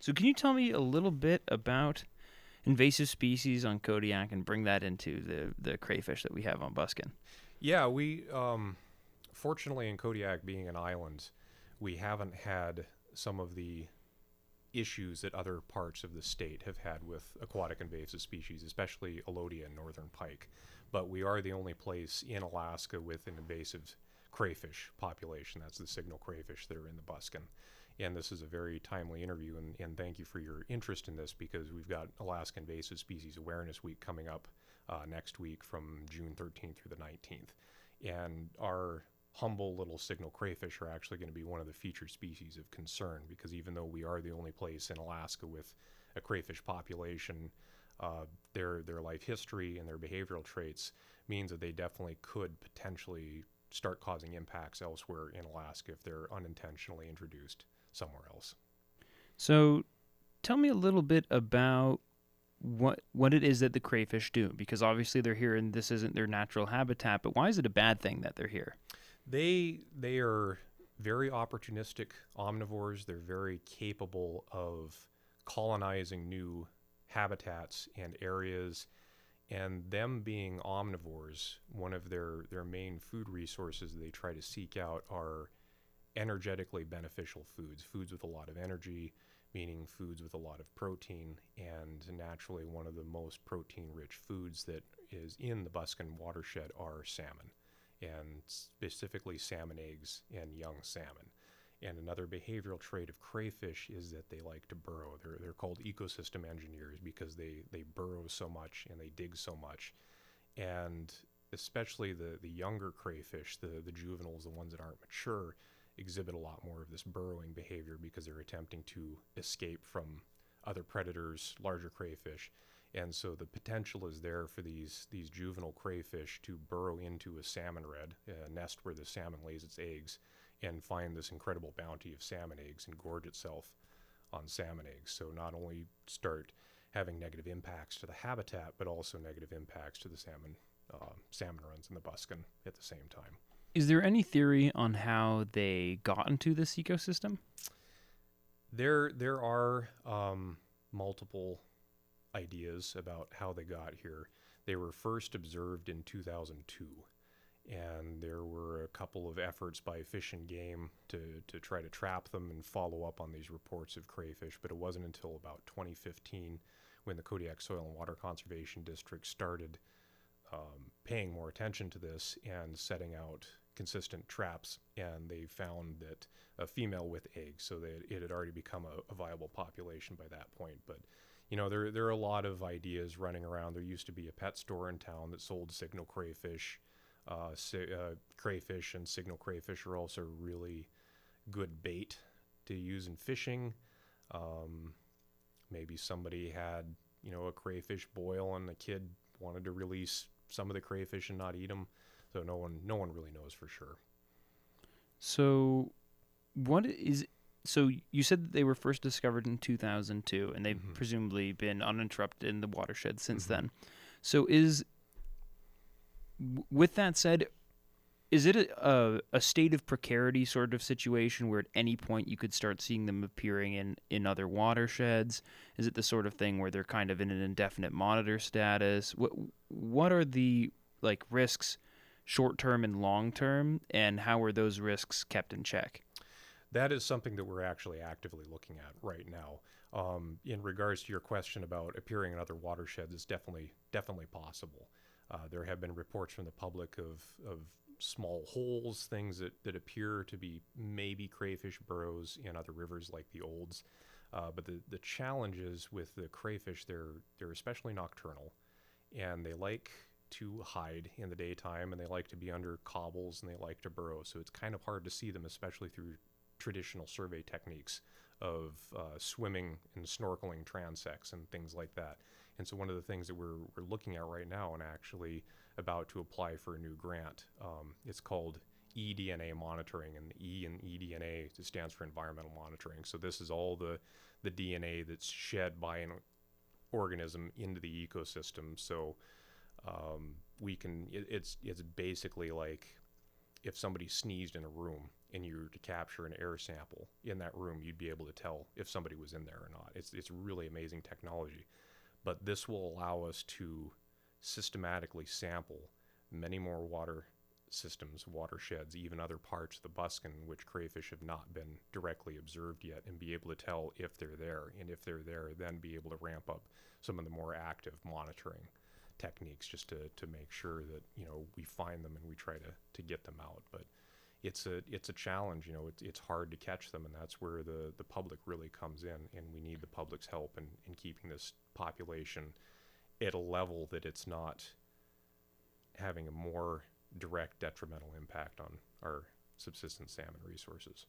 So can you tell me a little bit about invasive species on Kodiak and bring that into the crayfish that we have on Buskin? Yeah, we fortunately in Kodiak being an island, we haven't had some of the issues that other parts of the state have had with aquatic invasive species, especially Alodia and northern pike. But we are the only place in Alaska with an invasive crayfish population. That's the signal crayfish that are in the Buskin. And this is a very timely interview, and thank you for your interest in this because we've got Alaska Invasive Species Awareness Week coming up next week from June 13th through the 19th. And our humble little signal crayfish are actually going to be one of the featured species of concern because even though we are the only place in Alaska with a crayfish population, their life history and their behavioral traits means that they definitely could potentially start causing impacts elsewhere in Alaska if they're unintentionally introduced somewhere else. So tell me a little bit about what it is that the crayfish do, because obviously they're here and this isn't their natural habitat, but why is it a bad thing that they're here? They are very opportunistic omnivores. They're very capable of colonizing new habitats and areas. And them being omnivores, one of their main food resources they try to seek out are energetically beneficial foods with a lot of energy, meaning foods with a lot of protein. And naturally, one of the most protein-rich foods that is in the Buskin watershed are salmon, and specifically salmon eggs and young salmon. And another behavioral trait of crayfish is that they like to burrow. They're called ecosystem engineers because they burrow so much and they dig so much. And especially the younger crayfish, the juveniles, the ones that aren't mature, exhibit a lot more of this burrowing behavior because they're attempting to escape from other predators, larger crayfish. And so the potential is there for these juvenile crayfish to burrow into a salmon redd, a nest where the salmon lays its eggs, and find this incredible bounty of salmon eggs and gorge itself on salmon eggs. So not only start having negative impacts to the habitat, but also negative impacts to the salmon runs in the Buskin at the same time. Is there any theory on how they got into this ecosystem? There are multiple ideas about how they got here. They were first observed in 2002, and there were a couple of efforts by Fish and Game to try to trap them and follow up on these reports of crayfish, but it wasn't until about 2015 when the Kodiak Soil and Water Conservation District started paying more attention to this and setting out consistent traps, and they found that a female with eggs, so that it had already become a viable population by that point. But you know, there are a lot of ideas running around. There used to be a pet store in town that sold signal crayfish. Crayfish and signal crayfish are also really good bait to use in fishing. Maybe somebody had, you know, a crayfish boil and the kid wanted to release some of the crayfish and not eat them. So no one really knows for sure. So you said that they were first discovered in 2002, and they've presumably been uninterrupted in the watershed since then. So with that said, is it a state of precarity sort of situation where at any point you could start seeing them appearing in other watersheds? Is it the sort of thing where they're kind of in an indefinite monitor status? What are the risks, short term and long term, and how are those risks kept in check? That is something that we're actually actively looking at right now. In regards to your question about appearing in other watersheds, it's definitely possible. There have been reports from the public of small holes, things that appear to be maybe crayfish burrows in other rivers like the Olds. But the challenges with the crayfish, they're especially nocturnal, and they like to hide in the daytime, and they like to be under cobbles, and they like to burrow. So it's kind of hard to see them, especially through traditional survey techniques of swimming and snorkeling transects and things like that. And so one of the things that we're looking at right now and actually about to apply for a new grant, it's called eDNA monitoring, and E in eDNA stands for environmental monitoring. So this is all the DNA that's shed by an organism into the ecosystem. So we can, it's basically like if somebody sneezed in a room and you were to capture an air sample in that room, you'd be able to tell if somebody was in there or not. It's really amazing technology. But this will allow us to systematically sample many more water systems, watersheds, even other parts of the Buskin which crayfish have not been directly observed yet, and be able to tell if they're there. And if they're there, then be able to ramp up some of the more active monitoring techniques just to make sure that, you know, we find them and we try to get them out. But it's a challenge. You know, it's hard to catch them, and that's where the public really comes in, and we need the public's help in keeping this population at a level that it's not having a more direct detrimental impact on our subsistence salmon resources.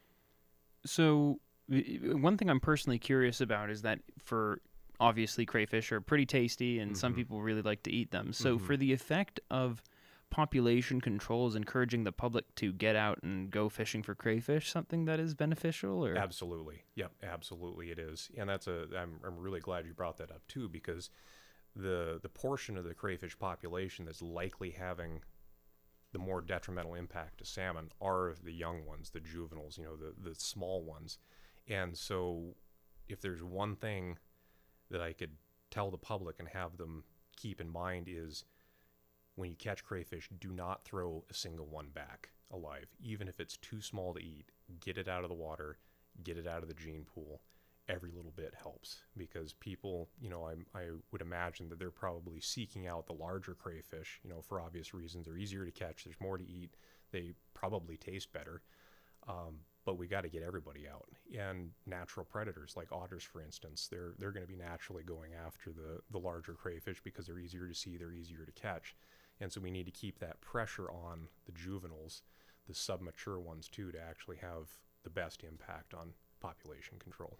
So one thing I'm personally curious about is that for obviously crayfish are pretty tasty and some people really like to eat them. So for the effect of population control, is encouraging the public to get out and go fishing for crayfish something that is beneficial? Or Absolutely. Yep, absolutely it is. And I'm really glad you brought that up too, because the portion of the crayfish population that's likely having the more detrimental impact to salmon are the young ones, the juveniles, you know, the small ones. And so if there's one thing that I could tell the public and have them keep in mind is, when you catch crayfish, do not throw a single one back alive. Even if it's too small to eat, get it out of the water, get it out of the gene pool. Every little bit helps, because people, you know, I would imagine that they're probably seeking out the larger crayfish, you know, for obvious reasons. They're easier to catch, there's more to eat, they probably taste better. But we got to get everybody out. And natural predators like otters, for instance, they're going to be naturally going after the larger crayfish because they're easier to see, they're easier to catch. And so we need to keep that pressure on the juveniles, the submature ones too, to actually have the best impact on population control.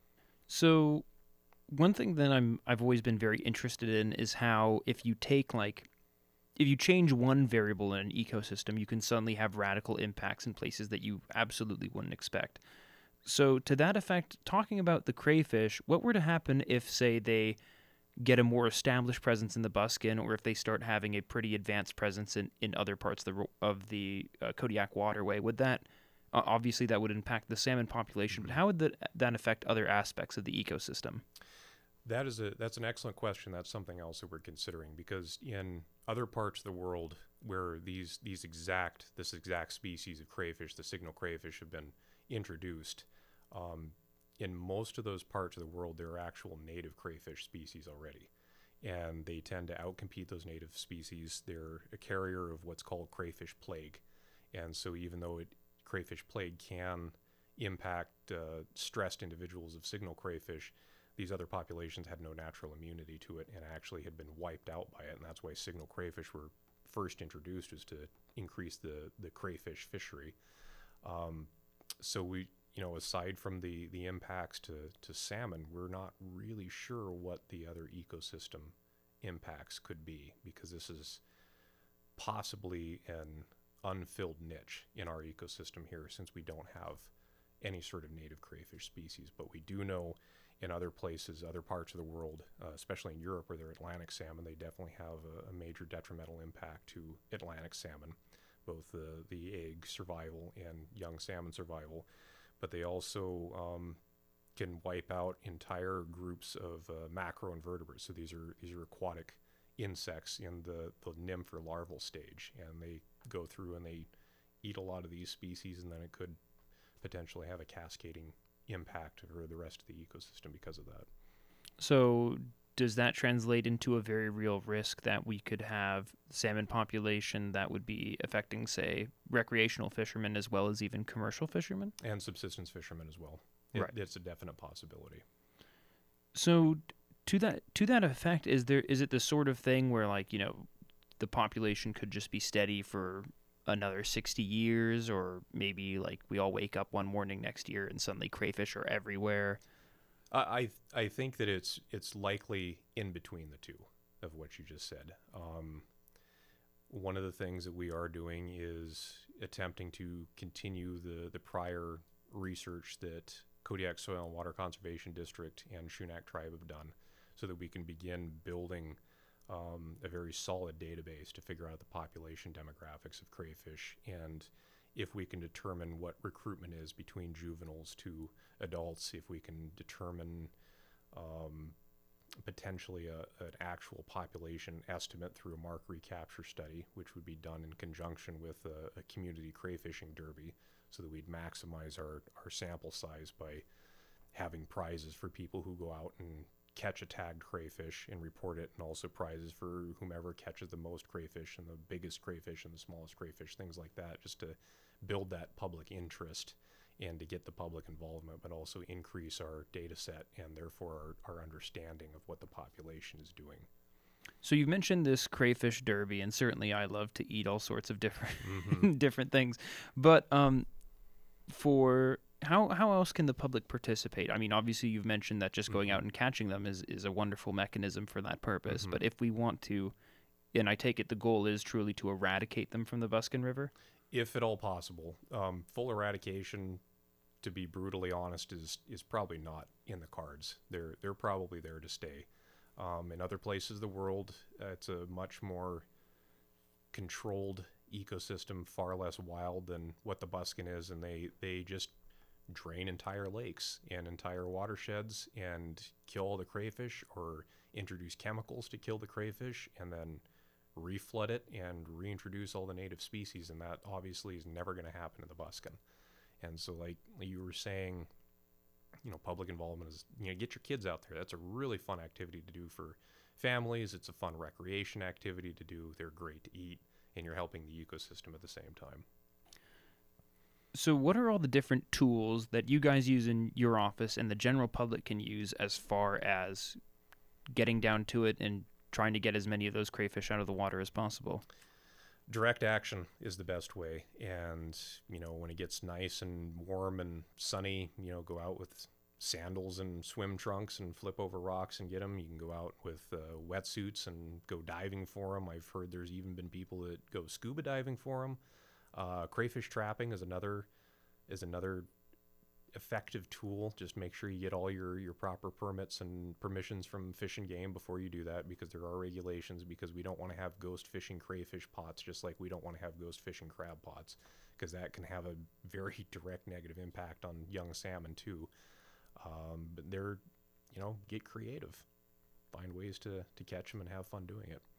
So one thing that I've always been very interested in is how if you change one variable in an ecosystem, you can suddenly have radical impacts in places that you absolutely wouldn't expect. So to that effect, talking about the crayfish, what were to happen if, say, they get a more established presence in the Buskin, or if they start having a pretty advanced presence in other parts of the Kodiak waterway? Would that obviously that would impact the salmon population, but how would that affect other aspects of the ecosystem? That's an excellent question. That's something else that we're considering, because in other parts of the world where this exact species of crayfish, the signal crayfish, have been introduced, in most of those parts of the world, there are actual native crayfish species already, and they tend to outcompete those native species. They're a carrier of what's called crayfish plague, and so even though crayfish plague can impact stressed individuals of signal crayfish, these other populations had no natural immunity to it and actually had been wiped out by it. And that's why signal crayfish were first introduced, was to increase the crayfish fishery. So we, you know, aside from the impacts to salmon, we're not really sure what the other ecosystem impacts could be, because this is possibly an unfilled niche in our ecosystem here, since we don't have any sort of native crayfish species. But we do know in other places, other parts of the world, especially in Europe where they're Atlantic salmon, they definitely have a major detrimental impact to Atlantic salmon, both the egg survival and young salmon survival. But they also can wipe out entire groups of macroinvertebrates. So these are aquatic insects in the nymph or larval stage, and they go through and they eat a lot of these species, and then it could potentially have a cascading impact for the rest of the ecosystem because of that. So does that translate into a very real risk that we could have salmon population that would be affecting, say, recreational fishermen as well as even commercial fishermen? And subsistence fishermen as well. Right. It's a definite possibility. So to that effect, is it the sort of thing where, like, you know, the population could just be steady for another 60 years, or maybe like we all wake up one morning next year and suddenly crayfish are everywhere? I think that it's likely in between the two of what you just said. One of the things that we are doing is attempting to continue the prior research that Kodiak Soil and Water Conservation District and Shunak Tribe have done, so that we can begin building a very solid database to figure out the population demographics of crayfish. And if we can determine what recruitment is between juveniles to adults, if we can determine potentially an actual population estimate through a mark recapture study, which would be done in conjunction with a community crayfishing derby, so that we'd maximize our sample size by having prizes for people who go out and catch a tagged crayfish and report it, and also prizes for whomever catches the most crayfish and the biggest crayfish and the smallest crayfish, things like that, just to build that public interest and to get the public involvement, but also increase our data set and therefore our understanding of what the population is doing. So you've mentioned this crayfish derby, and certainly I love to eat all sorts of different different things. But for how else can the public participate? I mean, obviously you've mentioned that just going out and catching them is a wonderful mechanism for that purpose. But if we want to, and I take it the goal is truly to eradicate them from the Buskin River? If at all possible. Full eradication, to be brutally honest, is probably not in the cards. They're probably there to stay. In other places of the world, it's a much more controlled ecosystem, far less wild than what the Buskin is, and they just drain entire lakes and entire watersheds and kill all the crayfish, or introduce chemicals to kill the crayfish, and then reflood it and reintroduce all the native species, and that obviously is never going to happen in the Buskin. And so, like you were saying, public involvement is, get your kids out there. That's a really fun activity to do for families. It's a fun recreation activity to do. They're great to eat, and you're helping the ecosystem at the same time. So what are all the different tools that you guys use in your office and the general public can use as far as getting down to it and trying to get as many of those crayfish out of the water as possible? Direct action is the best way. And, when it gets nice and warm and sunny, go out with sandals and swim trunks and flip over rocks and get them. You can go out with wetsuits and go diving for them. I've heard there's even been people that go scuba diving for them. Crayfish trapping is another effective tool. Just make sure you get all your proper permits and permissions from Fish and Game before you do that, because there are regulations, because we don't want to have ghost fishing crayfish pots, just like we don't want to have ghost fishing crab pots, because that can have a very direct negative impact on young salmon too. But they're, get creative, find ways to catch them and have fun doing it.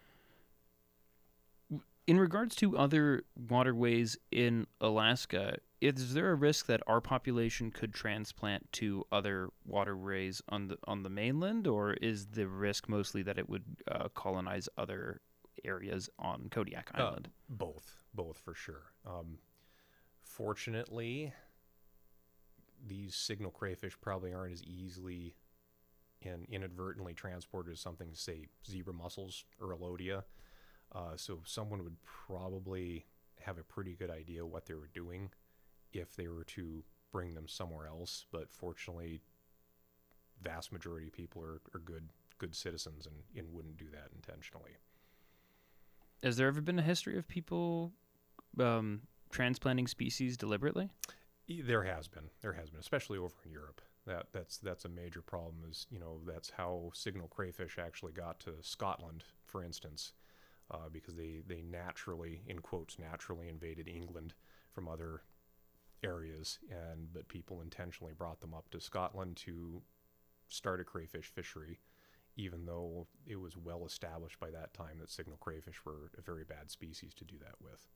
In regards to other waterways in Alaska, is there a risk that our population could transplant to other waterways on the mainland, or is the risk mostly that it would colonize other areas on Kodiak Island? Both for sure. Fortunately, these signal crayfish probably aren't as easily and inadvertently transported as something, say, zebra mussels or Alodia. So someone would probably have a pretty good idea what they were doing if they were to bring them somewhere else. But fortunately, vast majority of people are good citizens and wouldn't do that intentionally. Has there ever been a history of people transplanting species deliberately? There has been, especially over in Europe. That's a major problem. Is that's how signal crayfish actually got to Scotland, for instance. Because they naturally, in quotes, naturally invaded England from other areas, but people intentionally brought them up to Scotland to start a crayfish fishery, even though it was well established by that time that signal crayfish were a very bad species to do that with.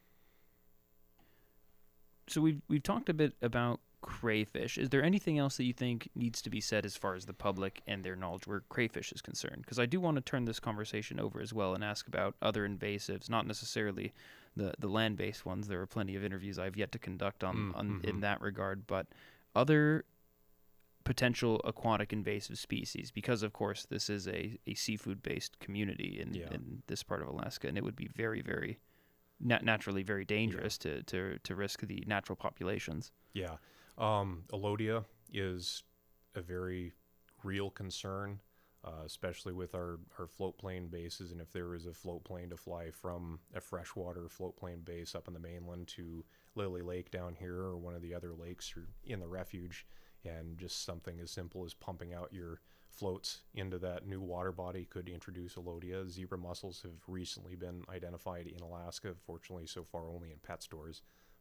So we've talked a bit about crayfish. Is there anything else that you think needs to be said as far as the public and their knowledge where crayfish is concerned? Because I do want to turn this conversation over as well and ask about other invasives, not necessarily the land-based ones. There are plenty of interviews I've yet to conduct on in that regard, but other potential aquatic invasive species, because of course this is a seafood-based community in this part of Alaska, and it would be very, very naturally very dangerous to risk the natural populations. Yeah. Alodia is a very real concern, especially with our float plane bases. And if there was a float plane to fly from a freshwater float plane base up on the mainland to Lily Lake down here, or one of the other lakes or in the refuge, and just something as simple as pumping out your floats into that new water body could introduce Alodia. Zebra mussels have recently been identified in Alaska, fortunately so far only in pet stores,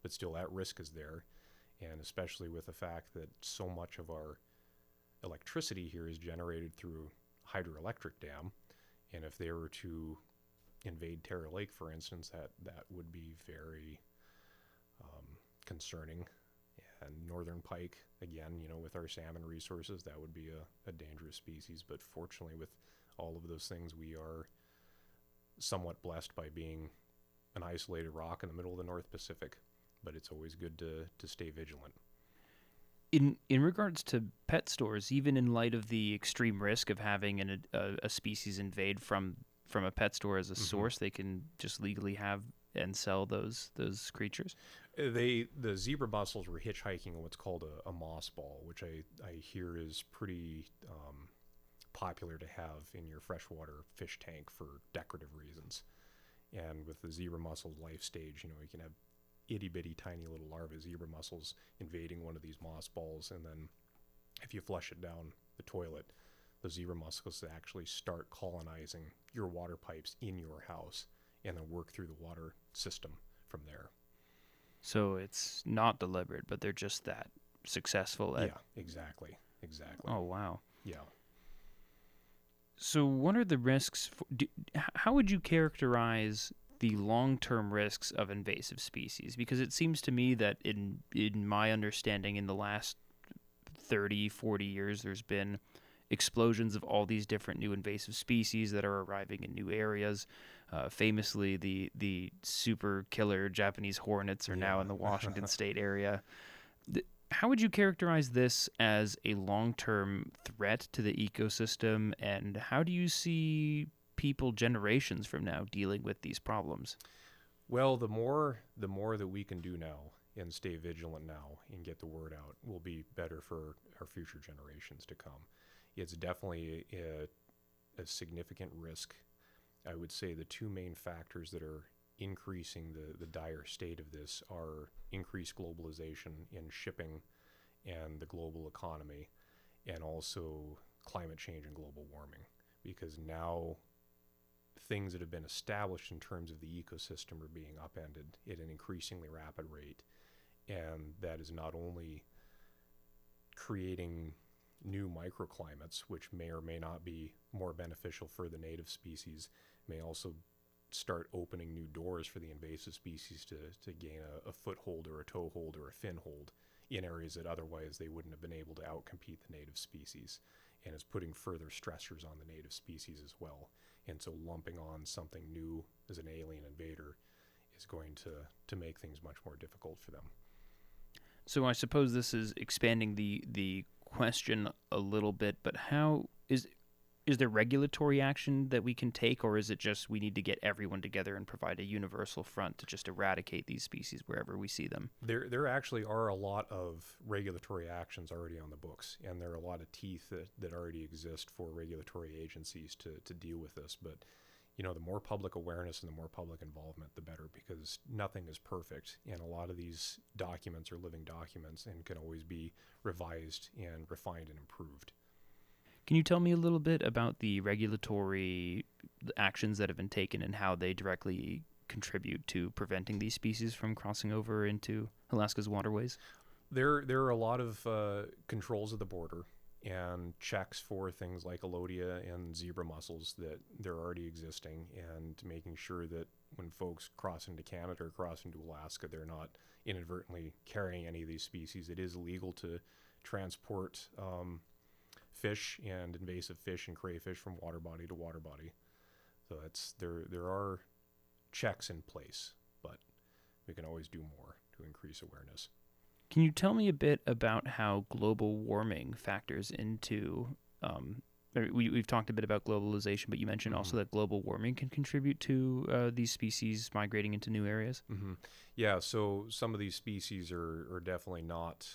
but still that risk is there. And especially with the fact that so much of our electricity here is generated through hydroelectric dam, and if they were to invade Terra Lake, for instance, that would be very concerning. And northern pike, again, with our salmon resources, that would be a dangerous species. But fortunately, with all of those things, we are somewhat blessed by being an isolated rock in the middle of the North Pacific. But it's always good to stay vigilant. In regards to pet stores, even in light of the extreme risk of having a species invade from a pet store as a source, they can just legally have and sell those creatures. The zebra mussels were hitchhiking what's called a moss ball, which I hear is pretty popular to have in your freshwater fish tank for decorative reasons. And with the zebra mussel life stage, you can have itty bitty tiny little larvae zebra mussels invading one of these moss balls, and then if you flush it down the toilet, the zebra mussels actually start colonizing your water pipes in your house and then work through the water system from there. So it's not deliberate, but they're just that successful at... Yeah, exactly. Oh, wow. Yeah. So what are the risks? How would you characterize the long-term risks of invasive species? Because it seems to me that in my understanding, in the last 30, 40 years, there's been explosions of all these different new invasive species that are arriving in new areas. Famously, the super killer Japanese hornets are now in the Washington state area. How would you characterize this as a long-term threat to the ecosystem, and how do you see people generations from now dealing with these problems? Well, the more that we can do now and stay vigilant now and get the word out will be better for our future generations to come. It's definitely a significant risk. I would say the two main factors that are increasing the dire state of this are increased globalization in shipping and the global economy, and also climate change and global warming, because now things that have been established in terms of the ecosystem are being upended at an increasingly rapid rate, and that is not only creating new microclimates, which may or may not be more beneficial for the native species, may also start opening new doors for the invasive species to gain a foothold or a toehold or a finhold in areas that otherwise they wouldn't have been able to outcompete the native species, and is putting further stressors on the native species as well. And so lumping on something new as an alien invader is going to make things much more difficult for them. So I suppose this is expanding the question a little bit, but how is there regulatory action that we can take, or is it just we need to get everyone together and provide a universal front to just eradicate these species wherever we see them? There actually are a lot of regulatory actions already on the books, and there are a lot of teeth that already exist for regulatory agencies to deal with this. But the more public awareness and the more public involvement, the better, because nothing is perfect, and a lot of these documents are living documents and can always be revised and refined and improved. Can you tell me a little bit about the regulatory actions that have been taken and how they directly contribute to preventing these species from crossing over into Alaska's waterways? There are a lot of controls of the border and checks for things like Alodia and zebra mussels that they're already existing, and making sure that when folks cross into Canada or cross into Alaska, they're not inadvertently carrying any of these species. It is illegal to transport fish and invasive fish and crayfish from water body to water body. So there are checks in place, but we can always do more to increase awareness. Can you tell me a bit about how global warming factors into we've talked a bit about globalization, but you mentioned also that global warming can contribute to these species migrating into new areas? Mm-hmm. Yeah, so some of these species are definitely not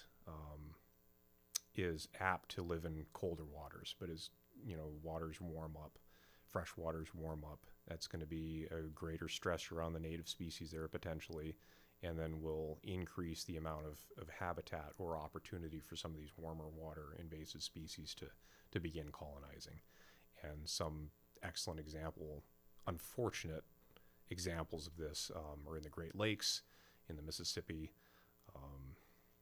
is apt to live in colder waters, but as waters warm up, fresh waters warm up, that's going to be a greater stressor on the native species there potentially, and then will increase the amount of habitat or opportunity for some of these warmer water invasive species to begin colonizing. And some excellent unfortunate examples of this are in the Great Lakes in the Mississippi. Um,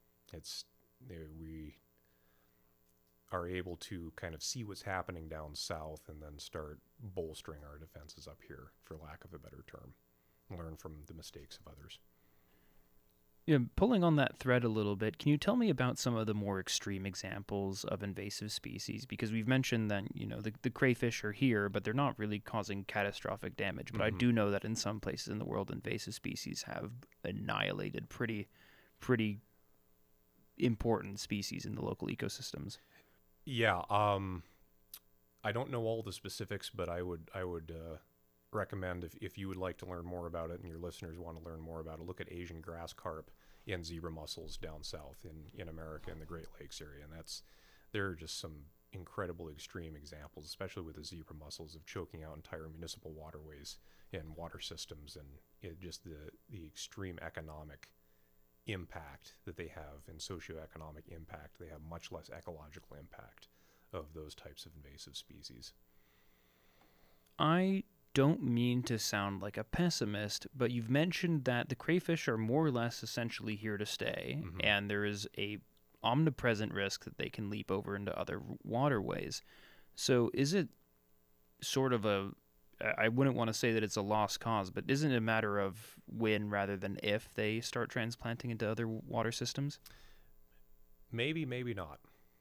we are able to kind of see what's happening down south and then start bolstering our defenses up here, for lack of a better term. Learn from the mistakes of others. Yeah, pulling on that thread a little bit, can you tell me about some of the more extreme examples of invasive species? Because we've mentioned that, the crayfish are here, but they're not really causing catastrophic damage. But I do know that in some places in the world, invasive species have annihilated pretty important species in the local ecosystems. Yeah, I don't know all the specifics, but I would recommend, if you would like to learn more about it and your listeners want to learn more about it, look at Asian grass carp and zebra mussels down south in America in the Great Lakes area. And there are just some incredible extreme examples, especially with the zebra mussels, of choking out entire municipal waterways and water systems, and just the extreme economic impact that they have, and socioeconomic impact. They have much less ecological impact of those types of invasive species. I don't mean to sound like a pessimist, but you've mentioned that the crayfish are more or less essentially here to stay, and there is a omnipresent risk that they can leap over into other waterways. So is it sort of I wouldn't want to say that it's a lost cause, but isn't it a matter of when rather than if they start transplanting into other water systems? Maybe, maybe not.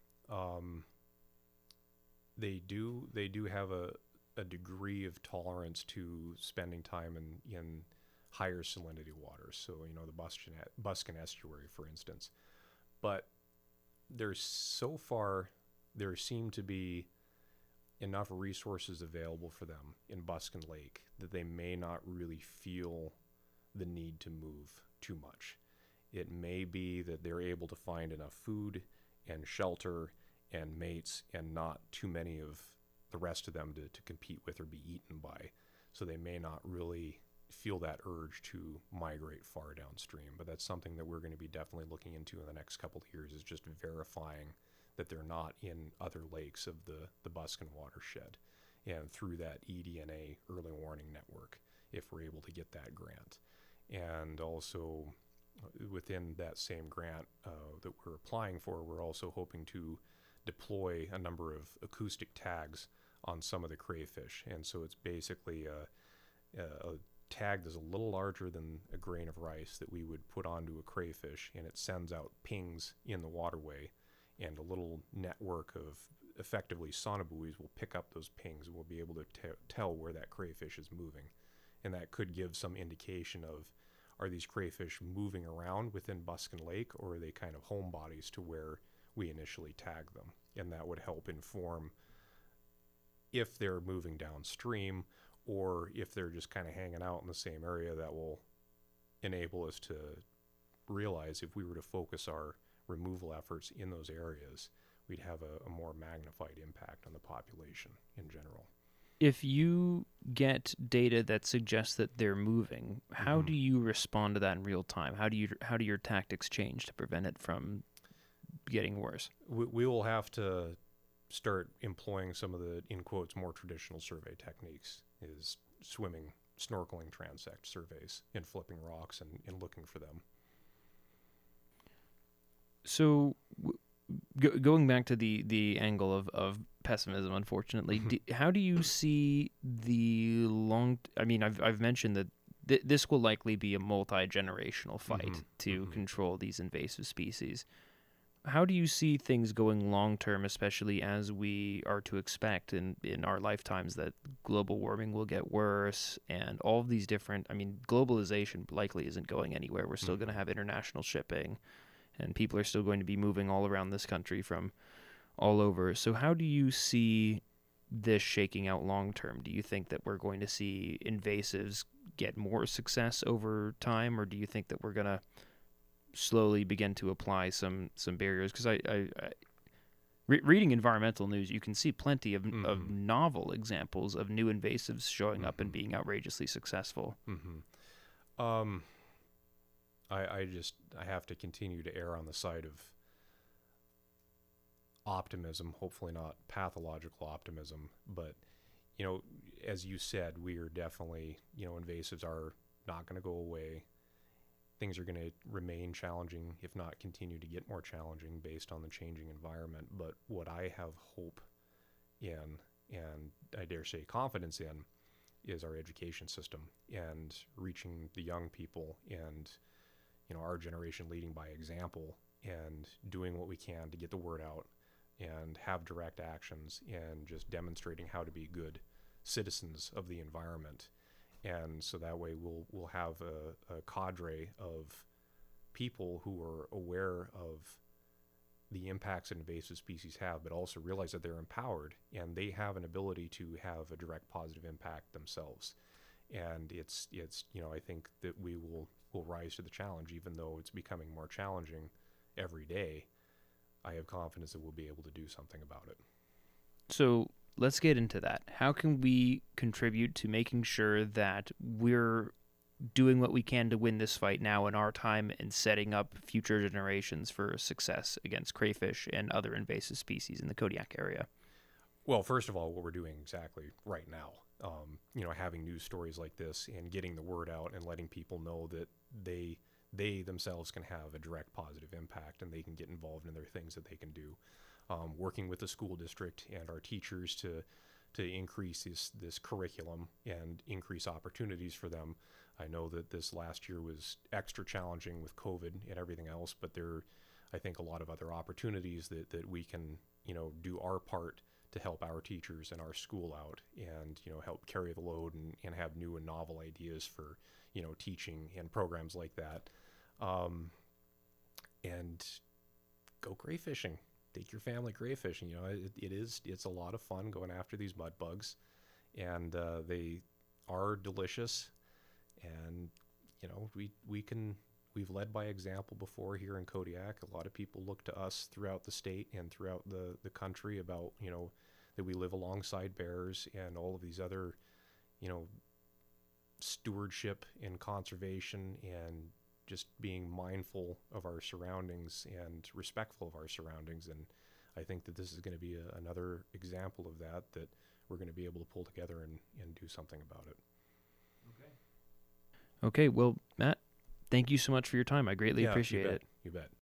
They do have a degree of tolerance to spending time in higher salinity waters. So, the Buskin Estuary, for instance. But there seem to be enough resources available for them in Buskin Lake that they may not really feel the need to move too much. It may be that they're able to find enough food and shelter and mates, and not too many of the rest of them to compete with or be eaten by. So they may not really feel that urge to migrate far downstream. But that's something that we're going to be definitely looking into in the next couple of years, is just verifying that they're not in other lakes of the Buskin watershed, and through that eDNA early warning network, if we're able to get that grant. And also within that same grant that we're applying for, we're also hoping to deploy a number of acoustic tags on some of the crayfish. And so it's basically a tag that's a little larger than a grain of rice that we would put onto a crayfish, and it sends out pings in the waterway, and a little network of effectively sonobuoys will pick up those pings, and we'll be able to tell where that crayfish is moving. And that could give some indication of, are these crayfish moving around within Buskin Lake, or are they kind of homebodies to where we initially tag them? And that would help inform if they're moving downstream, or if they're just kind of hanging out in the same area. That will enable us to realize, if we were to focus our removal efforts in those areas, we'd have a more magnified impact on the population in general. If you get data that suggests that they're moving, how do you respond to that in real time? How do your tactics change to prevent it from getting worse? We will have to start employing some of the, in quotes, more traditional survey techniques, is swimming, snorkeling transect surveys, and flipping rocks and looking for them. So going back to the angle of pessimism, unfortunately, how do you see the I've mentioned that this will likely be a multi-generational fight to control these invasive species. How do you see things going long-term, especially as we are to expect in our lifetimes that global warming will get worse, and all of these different, globalization likely isn't going anywhere. We're still going to have international shipping, and people are still going to be moving all around this country from all over. So how do you see this shaking out long-term? Do you think that we're going to see invasives get more success over time, or do you think that we're going to slowly begin to apply some barriers? Because reading environmental news, you can see plenty of novel examples of new invasives showing up and being outrageously successful. I have to continue to err on the side of optimism, hopefully not pathological optimism. But, as you said, we are definitely, invasives are not going to go away. things are going to remain challenging, if not continue to get more challenging based on the changing environment. But what I have hope in, and I dare say confidence in, is our education system and reaching the young people, and our generation leading by example and doing what we can to get the word out and have direct actions and just demonstrating how to be good citizens of the environment. And so that way we'll have a cadre of people who are aware of the impacts that invasive species have, but also realize that they're empowered and they have an ability to have a direct positive impact themselves. And it's I think that we will rise to the challenge, even though it's becoming more challenging every day. I have confidence that we'll be able to do something about it. So let's get into that. How can we contribute to making sure that we're doing what we can to win this fight now in our time and setting up future generations for success against crayfish and other invasive species in the Kodiak area? Well, first of all, what we're doing exactly right now, having news stories like this and getting the word out and letting people know that they themselves can have a direct positive impact and they can get involved in their things that they can do. Working with the school district and our teachers to increase this curriculum and increase opportunities for them. I know that this last year was extra challenging with COVID and everything else, but there are, I think, a lot of other opportunities that we can, do our part to help our teachers and our school out and, help carry the load and have new and novel ideas for, teaching and programs like that. And go crayfishing. Take your family crayfishing. It's a lot of fun going after these mud bugs, and they are delicious. And we've led by example before here in Kodiak. A lot of people look to us throughout the state and throughout the country about that we live alongside bears and all of these other stewardship and conservation and just being mindful of our surroundings and respectful of our surroundings. And I think that this is going to be another example of that we're going to be able to pull together and do something about it. Okay, well, Matt, thank you so much for your time. I greatly appreciate it. You bet.